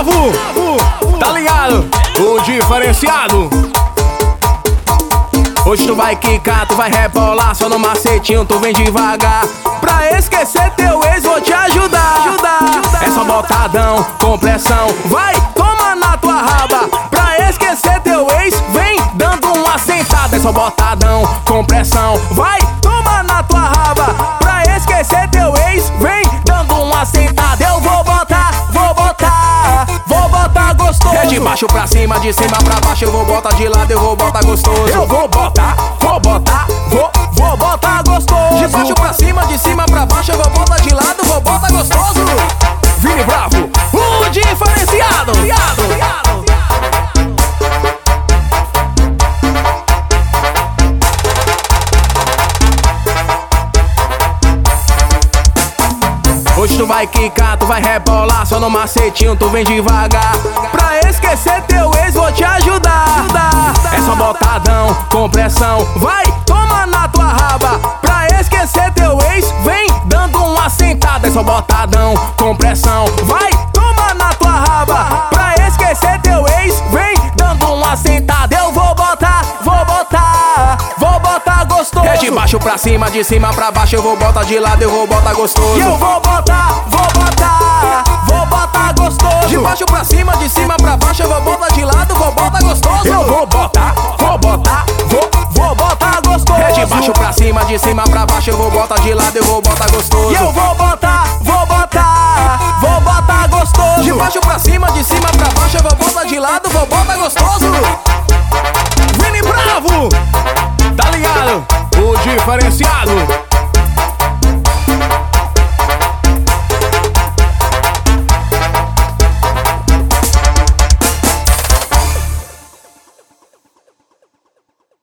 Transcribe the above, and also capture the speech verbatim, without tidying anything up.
Bravo, tá ligado? O diferenciado. Hoje tu vai quicar, tu vai rebolar, só no macetinho tu vem devagar. Pra esquecer teu ex vou te ajudar, ajudar. É só botadão, com pressão, vai, toma na tua raba. Pra esquecer teu ex, vem dando uma sentada. É só botadão, com pressão, vai, toma na tua raba. Pra esquecer teu ex, vem dando uma sentada. Eu vou botar, vou botar, vou botar gostoso. É de baixo pra cima, de cima pra baixo, eu vou botar de lado, eu vou botar gostoso. Eu vou botar, vou botar, vou, vou botar gostoso. De baixo pra cima, de cima pra baixo, eu vou botar de lado, vou botar gostoso. Vini Bravo, o diferenciado. Hoje tu vai quicar, tu vai rebolar, só no macetinho tu vem devagar. Pra esquecer teu ex vou te ajudar, ajudar. É só botadão, com pressão, vai, toma na tua raba. Pra esquecer teu ex, vem dando uma sentada. É só botadão, com pressão, vai, toma na tua raba. Pra esquecer teu ex, vem dando uma sentada. Eu vou botar, vou botar, vou botar gostoso. É de baixo pra cima, de cima pra baixo, eu vou botar de lado, eu vou botar gostoso. E eu vou botar, vou botar, vou botar gostoso. De baixo pra cima, de cima pra baixo, eu vou botar de lado, vou botar gostoso. Eu vou botar, vou botar, vou, vou botar gostoso. É de baixo pra cima, de cima pra baixo, eu vou botar